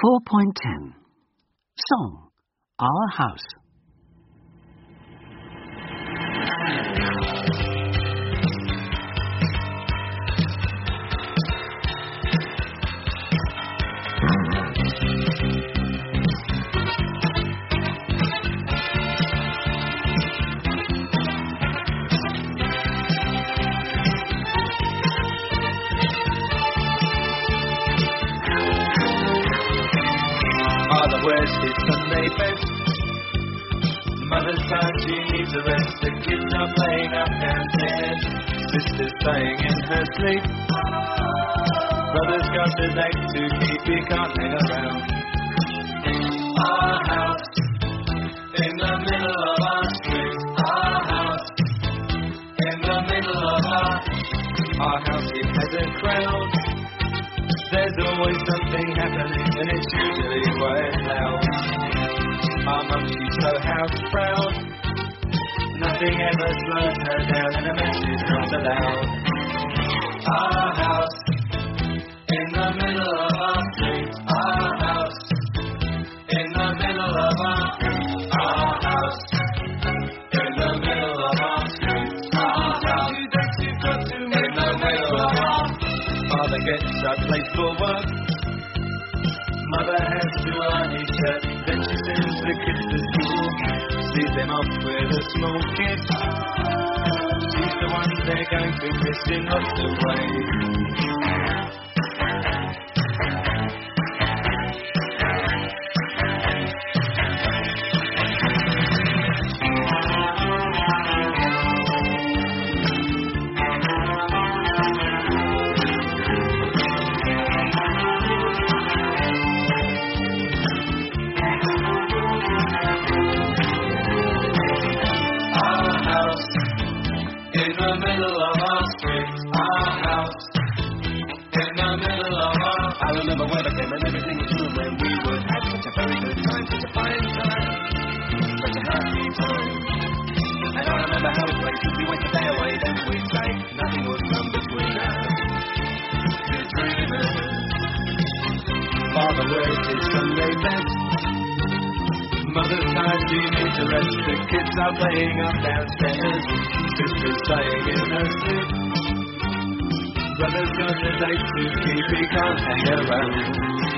4.10 Song Our House. Father wears his Sunday best. Mother's tired, she needs a rest. The kids are playing up downstairs. Sister's playing in her sleep. Brother's got the leg to keep, he can't hang around. Our house, in the middle of our street. Our house, in the middle of our house, it has a crowd. There's always something happening, and it's usually quite loud. Our mum, she's so house proud. Nothing ever slows her down, and a mess is not allowed. Our house, in the middle of our street. Our house, in the middle of our house, in the middle of our street. Our house, you've got to in the middle of our. Father gets up late for work. Mother has to iron his shirt. Then she sends the kids to school. Sees them off with a small kid. She's the one they're going to miss in lots of ways. In the middle of our street, our house. In the middle of our. I remember when I came and everything was new when we would have such a very good time, such a fine time, such a happy time. And I remember how it went, we went a day away, then we'd say nothing would come between us. We're dreamers. Father wears his Sunday best. Mother's tired, she needs a rest. The kids are playing up downstairs. Sister's playing in her sleep. Brother's got a date to keep, he can't hang around.